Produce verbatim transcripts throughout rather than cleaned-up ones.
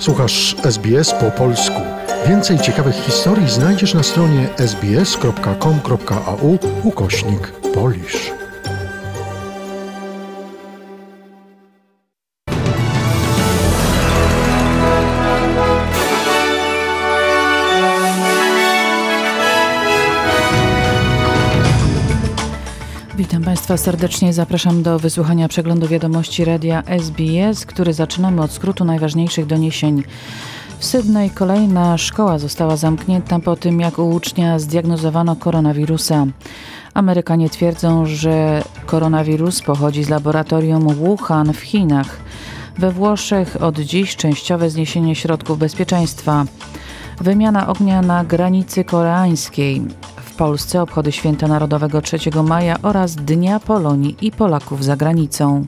Słuchasz S B S po polsku. Więcej ciekawych historii znajdziesz na stronie sbs.com.au ukośnik Polish. Witam Państwa serdecznie. Zapraszam do wysłuchania przeglądu wiadomości radia S B S, który zaczynamy od skrótu najważniejszych doniesień. W Sydney kolejna szkoła została zamknięta po tym, jak u ucznia zdiagnozowano koronawirusa. Amerykanie twierdzą, że koronawirus pochodzi z laboratorium Wuhan w Chinach. We Włoszech od dziś częściowe zniesienie środków bezpieczeństwa. Wymiana ognia na granicy koreańskiej. W Polsce obchody Święta Narodowego trzeciego maja oraz Dnia Polonii i Polaków za granicą.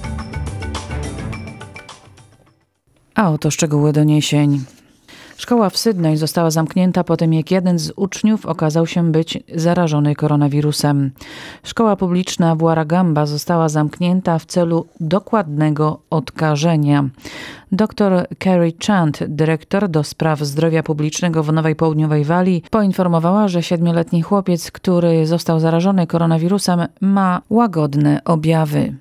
A oto szczegóły doniesień. Szkoła w Sydney została zamknięta po tym, jak jeden z uczniów okazał się być zarażony koronawirusem. Szkoła publiczna w Warragamba została zamknięta w celu dokładnego odkażenia. Doktor Kerry Chant, dyrektor do spraw zdrowia publicznego w Nowej Południowej Walii, poinformowała, że siedmioletni chłopiec, który został zarażony koronawirusem, ma łagodne objawy.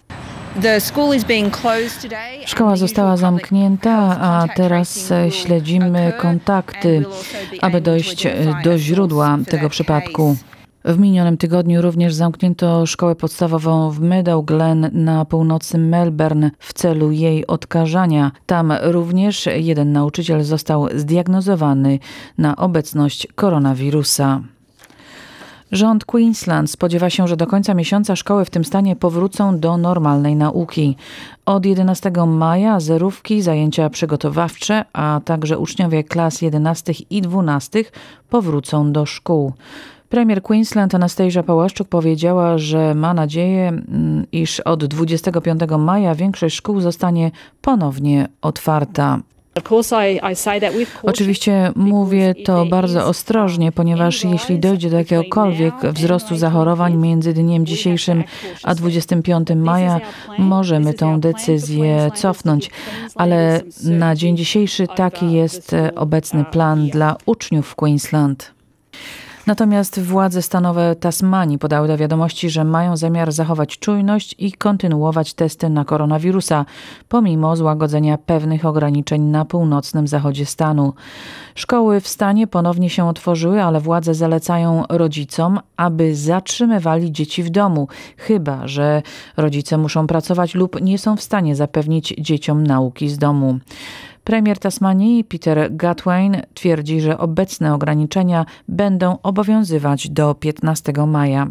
Szkoła została zamknięta, a teraz śledzimy kontakty, aby dojść do źródła tego przypadku. W minionym tygodniu również zamknięto szkołę podstawową w Meadow Glen na północy Melbourne w celu jej odkażania. Tam również jeden nauczyciel został zdiagnozowany na obecność koronawirusa. Rząd Queensland spodziewa się, że do końca miesiąca szkoły w tym stanie powrócą do normalnej nauki. Od jedenastego maja zerówki, zajęcia przygotowawcze, a także uczniowie klas jedenastych i dwunastych powrócą do szkół. Premier Queensland Anastasia Palaszczuk powiedziała, że ma nadzieję, iż od dwudziestego piątego maja większość szkół zostanie ponownie otwarta. Oczywiście mówię to bardzo ostrożnie, ponieważ jeśli dojdzie do jakiegokolwiek wzrostu zachorowań między dniem dzisiejszym a dwudziestego piątego maja, możemy tę decyzję cofnąć. Ale na dzień dzisiejszy taki jest obecny plan dla uczniów w Queensland. Natomiast władze stanowe Tasmanii podały do wiadomości, że mają zamiar zachować czujność i kontynuować testy na koronawirusa, pomimo złagodzenia pewnych ograniczeń na północnym zachodzie stanu. Szkoły w stanie ponownie się otworzyły, ale władze zalecają rodzicom, aby zatrzymywali dzieci w domu, chyba że rodzice muszą pracować lub nie są w stanie zapewnić dzieciom nauki z domu. Premier Tasmanii Peter Gutwein twierdzi, że obecne ograniczenia będą obowiązywać do piętnastego maja.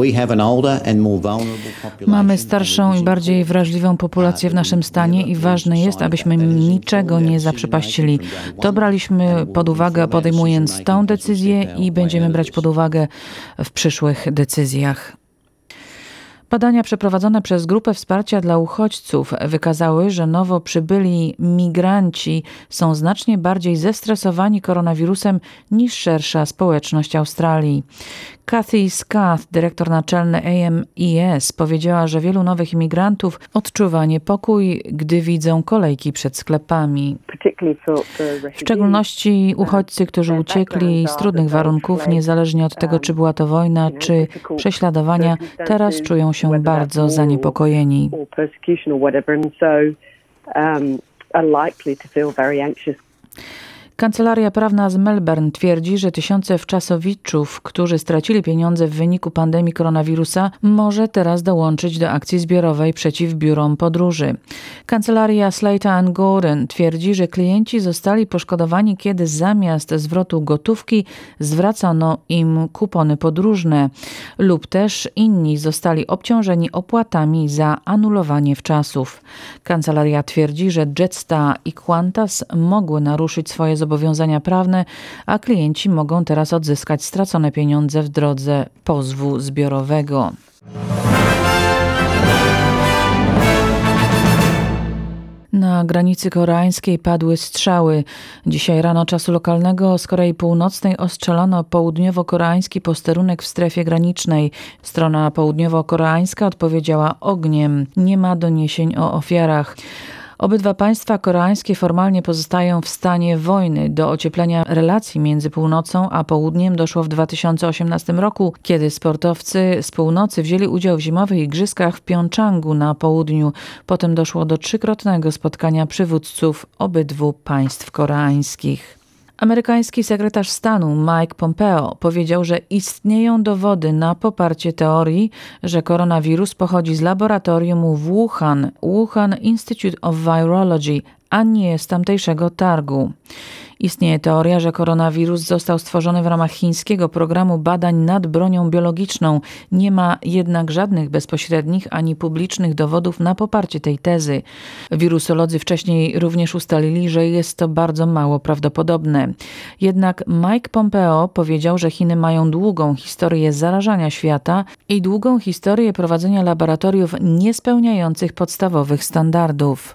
Mamy starszą i bardziej wrażliwą populację w naszym stanie i ważne jest, abyśmy niczego nie zaprzepaścili. To braliśmy pod uwagę, podejmując tę decyzję i będziemy brać pod uwagę w przyszłych decyzjach. Badania przeprowadzone przez Grupę Wsparcia dla Uchodźców wykazały, że nowo przybyli migranci są znacznie bardziej zestresowani koronawirusem niż szersza społeczność Australii. Kathy Scott, dyrektor naczelny A M E S, powiedziała, że wielu nowych imigrantów odczuwa niepokój, gdy widzą kolejki przed sklepami. W szczególności uchodźcy, którzy uciekli z trudnych warunków, niezależnie od tego, czy była to wojna, czy prześladowania, teraz czują się bardzo zaniepokojeni. Kancelaria prawna z Melbourne twierdzi, że tysiące wczasowiczów, którzy stracili pieniądze w wyniku pandemii koronawirusa, może teraz dołączyć do akcji zbiorowej przeciw biurom podróży. Kancelaria Slater and Gordon twierdzi, że klienci zostali poszkodowani, kiedy zamiast zwrotu gotówki zwracano im kupony podróżne lub też inni zostali obciążeni opłatami za anulowanie wczasów. Kancelaria twierdzi, że Jetstar i Qantas mogły naruszyć swoje zobowiązania zobowiązania prawne, a klienci mogą teraz odzyskać stracone pieniądze w drodze pozwu zbiorowego. Na granicy koreańskiej padły strzały. Dzisiaj rano czasu lokalnego z Korei Północnej ostrzelono południowo-koreański posterunek w strefie granicznej. Strona południowo-koreańska odpowiedziała ogniem. Nie ma doniesień o ofiarach. Obydwa państwa koreańskie formalnie pozostają w stanie wojny. Do ocieplenia relacji między północą a południem doszło w dwa tysiące osiemnastym roku, kiedy sportowcy z północy wzięli udział w zimowych igrzyskach w Pjongczangu na południu. Potem doszło do trzykrotnego spotkania przywódców obydwu państw koreańskich. Amerykański sekretarz stanu Mike Pompeo powiedział, że istnieją dowody na poparcie teorii, że koronawirus pochodzi z laboratorium w Wuhan, Wuhan Institute of Virology, a nie z tamtejszego targu. Istnieje teoria, że koronawirus został stworzony w ramach chińskiego programu badań nad bronią biologiczną. Nie ma jednak żadnych bezpośrednich ani publicznych dowodów na poparcie tej tezy. Wirusolodzy wcześniej również ustalili, że jest to bardzo mało prawdopodobne. Jednak Mike Pompeo powiedział, że Chiny mają długą historię zarażania świata i długą historię prowadzenia laboratoriów niespełniających podstawowych standardów.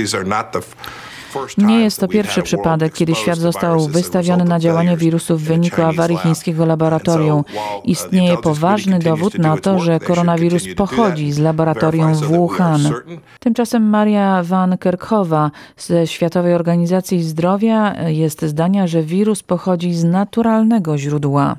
Nie jest to pierwszy przypadek, kiedy świat został wystawiony na działanie wirusu w wyniku awarii chińskiego laboratorium. Istnieje poważny dowód na to, że koronawirus pochodzi z laboratorium w Wuhan. Tymczasem Maria Van Kerkhova ze Światowej Organizacji Zdrowia jest zdania, że wirus pochodzi z naturalnego źródła.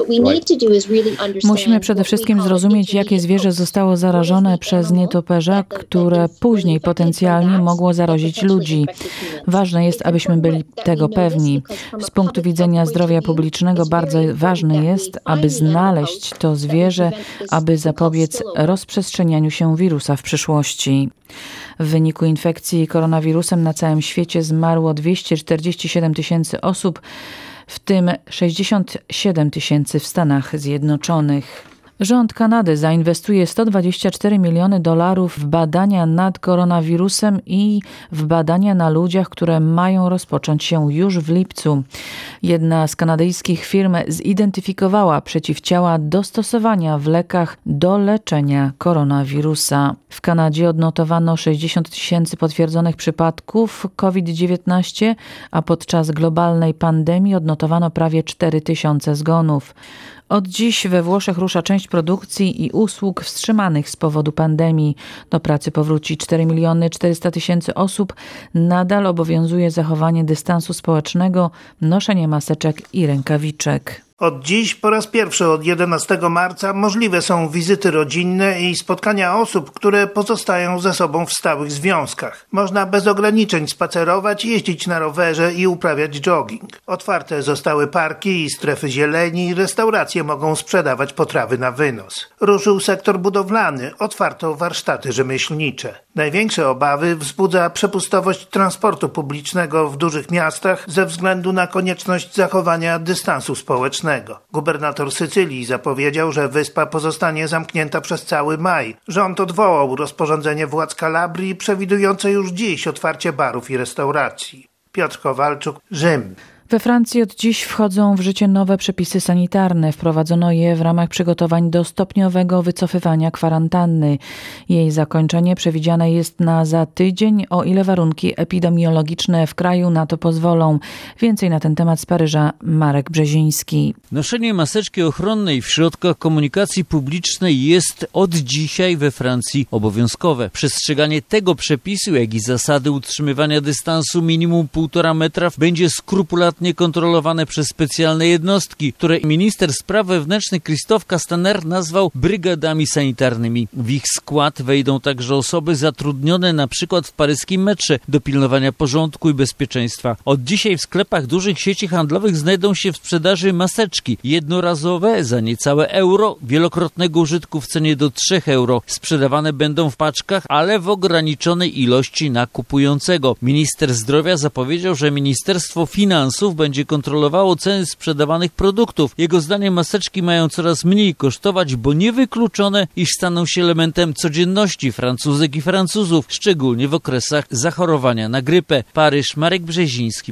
Musimy przede wszystkim zrozumieć, jakie zwierzę zostało zarażone przez nietoperza, które później potencjalnie mogło zarazić ludzi. Ważne jest, abyśmy byli tego pewni. Z punktu widzenia zdrowia publicznego bardzo ważne jest, aby znaleźć to zwierzę, aby zapobiec rozprzestrzenianiu się wirusa w przyszłości. W wyniku infekcji koronawirusem na całym świecie zmarło dwieście czterdzieści siedem tysięcy osób, w tym sześćdziesiąt siedem tysięcy w Stanach Zjednoczonych. Rząd Kanady zainwestuje sto dwadzieścia cztery miliony dolarów w badania nad koronawirusem i w badania na ludziach, które mają rozpocząć się już w lipcu. Jedna z kanadyjskich firm zidentyfikowała przeciwciała do stosowania w lekach do leczenia koronawirusa. W Kanadzie odnotowano sześćdziesiąt tysięcy potwierdzonych przypadków COVID dziewiętnaście, a podczas globalnej pandemii odnotowano prawie cztery tysiące zgonów. Od dziś we Włoszech rusza część produkcji i usług wstrzymanych z powodu pandemii. Do pracy powróci cztery miliony czterysta tysięcy osób. Nadal obowiązuje zachowanie dystansu społecznego, noszenie maseczek i rękawiczek. Od dziś po raz pierwszy od jedenastego marca możliwe są wizyty rodzinne i spotkania osób, które pozostają ze sobą w stałych związkach. Można bez ograniczeń spacerować, jeździć na rowerze i uprawiać jogging. Otwarte zostały parki i strefy zieleni, restauracje mogą sprzedawać potrawy na wynos. Ruszył sektor budowlany, otwarto warsztaty rzemieślnicze. Największe obawy wzbudza przepustowość transportu publicznego w dużych miastach ze względu na konieczność zachowania dystansu społecznego. Gubernator Sycylii zapowiedział, że wyspa pozostanie zamknięta przez cały maj. Rząd odwołał rozporządzenie władz Kalabrii przewidujące już dziś otwarcie barów i restauracji. Piotr Kowalczuk, Rzym. We Francji od dziś wchodzą w życie nowe przepisy sanitarne. Wprowadzono je w ramach przygotowań do stopniowego wycofywania kwarantanny. Jej zakończenie przewidziane jest na za tydzień, o ile warunki epidemiologiczne w kraju na to pozwolą. Więcej na ten temat z Paryża Marek Brzeziński. Noszenie maseczki ochronnej w środkach komunikacji publicznej jest od dzisiaj we Francji obowiązkowe. Przestrzeganie tego przepisu, jak i zasady utrzymywania dystansu minimum półtora metra będzie skrupulatnie kontrolowane przez specjalne jednostki, które minister spraw wewnętrznych Christophe Castaner nazwał brygadami sanitarnymi. W ich skład wejdą także osoby zatrudnione na przykład w paryskim metrze do pilnowania porządku i bezpieczeństwa. Od dzisiaj w sklepach dużych sieci handlowych znajdą się w sprzedaży maseczki jednorazowe za niecałe euro, wielokrotnego użytku w cenie do trzech euro. Sprzedawane będą w paczkach, ale w ograniczonej ilości na kupującego. Minister zdrowia zapowiedział, że Ministerstwo Finansów będzie kontrolowało ceny sprzedawanych produktów. Jego zdaniem maseczki mają coraz mniej kosztować, bo niewykluczone, iż staną się elementem codzienności Francuzek i Francuzów, szczególnie w okresach zachorowania na grypę. Paryż, Marek Brzeziński.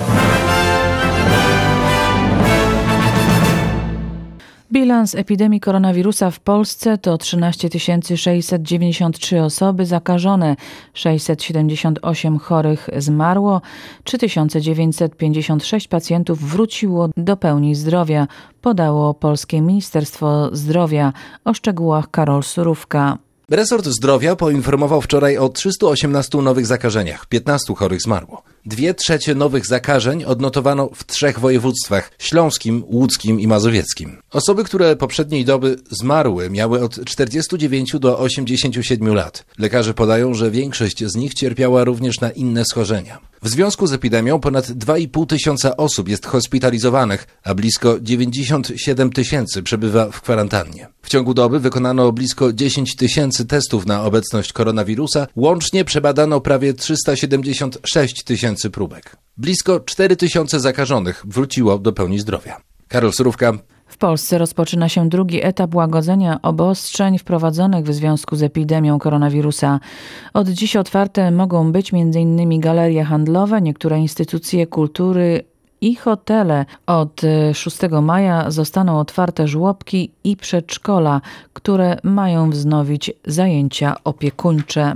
Bilans epidemii koronawirusa w Polsce to trzynaście tysięcy sześćset dziewięćdziesiąt trzy osoby zakażone, sześćset siedemdziesiąt osiem chorych zmarło, trzy tysiące dziewięćset pięćdziesiąt sześć pacjentów wróciło do pełni zdrowia, podało Polskie Ministerstwo Zdrowia. O szczegółach Karol Surówka. Resort Zdrowia poinformował wczoraj o trzystu osiemnastu nowych zakażeniach, piętnastu chorych zmarło. Dwie trzecie nowych zakażeń odnotowano w trzech województwach: śląskim, łódzkim i mazowieckim. Osoby, które poprzedniej doby zmarły, miały od czterdziestu dziewięciu do osiemdziesięciu siedmiu lat. Lekarze podają, że większość z nich cierpiała również na inne schorzenia. W związku z epidemią ponad dwa i pół tysiąca osób jest hospitalizowanych, a blisko dziewięćdziesiąt siedem tysięcy przebywa w kwarantannie. W ciągu doby wykonano blisko dziesięć tysięcy testów na obecność koronawirusa, łącznie przebadano prawie trzysta siedemdziesiąt sześć tysięcy próbek. Blisko cztery tysiące zakażonych wróciło do pełni zdrowia. Karol Surówka. W Polsce rozpoczyna się drugi etap łagodzenia obostrzeń wprowadzonych w związku z epidemią koronawirusa. Od dziś otwarte mogą być między innymi galerie handlowe, niektóre instytucje kultury i hotele. Od szóstego maja zostaną otwarte żłobki i przedszkola, które mają wznowić zajęcia opiekuńcze.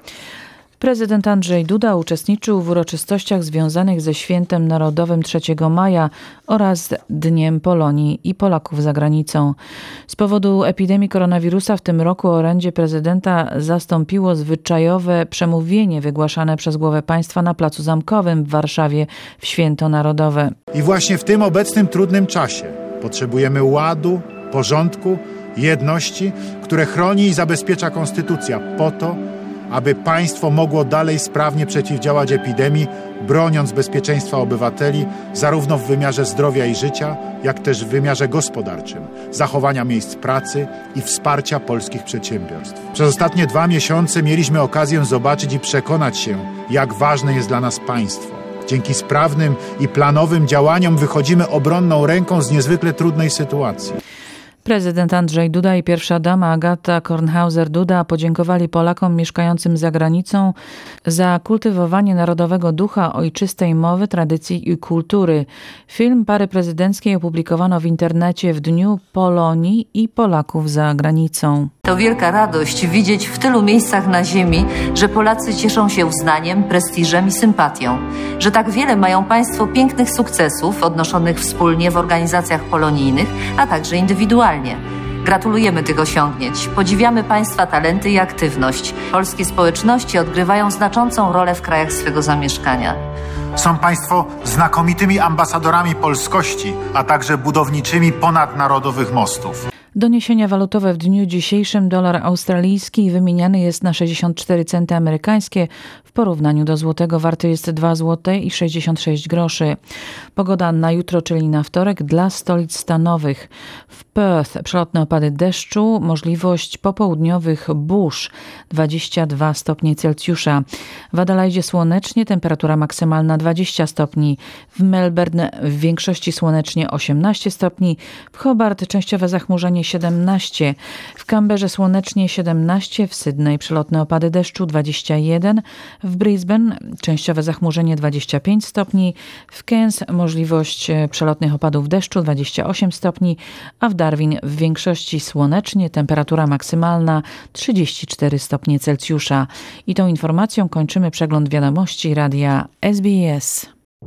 Prezydent Andrzej Duda uczestniczył w uroczystościach związanych ze Świętem Narodowym trzeciego maja oraz Dniem Polonii i Polaków za granicą. Z powodu epidemii koronawirusa w tym roku orędzie prezydenta zastąpiło zwyczajowe przemówienie wygłaszane przez głowę państwa na Placu Zamkowym w Warszawie w Święto Narodowe. I właśnie w tym obecnym trudnym czasie potrzebujemy ładu, porządku, jedności, które chroni i zabezpiecza Konstytucja po to, aby państwo mogło dalej sprawnie przeciwdziałać epidemii, broniąc bezpieczeństwa obywateli zarówno w wymiarze zdrowia i życia, jak też w wymiarze gospodarczym, zachowania miejsc pracy i wsparcia polskich przedsiębiorstw. Przez ostatnie dwa miesiące mieliśmy okazję zobaczyć i przekonać się, jak ważne jest dla nas państwo. Dzięki sprawnym i planowym działaniom wychodzimy obronną ręką z niezwykle trudnej sytuacji. Prezydent Andrzej Duda i pierwsza dama Agata Kornhauser-Duda podziękowali Polakom mieszkającym za granicą za kultywowanie narodowego ducha, ojczystej mowy, tradycji i kultury. Film pary prezydenckiej opublikowano w internecie w Dniu Polonii i Polaków za granicą. To wielka radość widzieć w tylu miejscach na ziemi, że Polacy cieszą się uznaniem, prestiżem i sympatią. Że tak wiele mają państwo pięknych sukcesów odnoszonych wspólnie w organizacjach polonijnych, a także indywidualnie. Gratulujemy tych osiągnięć. Podziwiamy państwa talenty i aktywność. Polskie społeczności odgrywają znaczącą rolę w krajach swego zamieszkania. Są państwo znakomitymi ambasadorami polskości, a także budowniczymi ponadnarodowych mostów. Doniesienia walutowe w dniu dzisiejszym: dolar australijski wymieniany jest na sześćdziesiąt cztery centy amerykańskie, w porównaniu do złotego warty jest dwa złote i sześćdziesiąt sześć groszy. Pogoda na jutro, czyli na wtorek, dla stolic stanowych. W Perth przelotne opady deszczu, możliwość popołudniowych burz, dwadzieścia dwa stopnie Celsjusza. W Adelaide słonecznie, temperatura maksymalna dwadzieścia stopni. W Melbourne w większości słonecznie osiemnaście stopni. W Hobart częściowe zachmurzenie siedemnaście. W Canberrze słonecznie siedemnaście. W Sydney przelotne opady deszczu dwadzieścia jeden. W Brisbane częściowe zachmurzenie dwadzieścia pięć stopni. W Cairns możliwość przelotnych opadów deszczu dwadzieścia osiem stopni. A w Darwin w większości słonecznie, temperatura maksymalna trzydzieści cztery stopnie Celsjusza. I tą informacją kończymy przegląd wiadomości radia S B S.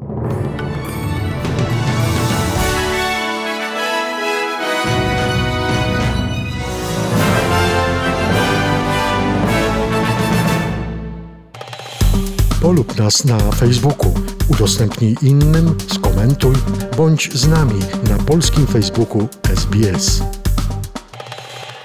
Polub nas na Facebooku, udostępnij innym, skomentuj, bądź z nami na polskim Facebooku S B S.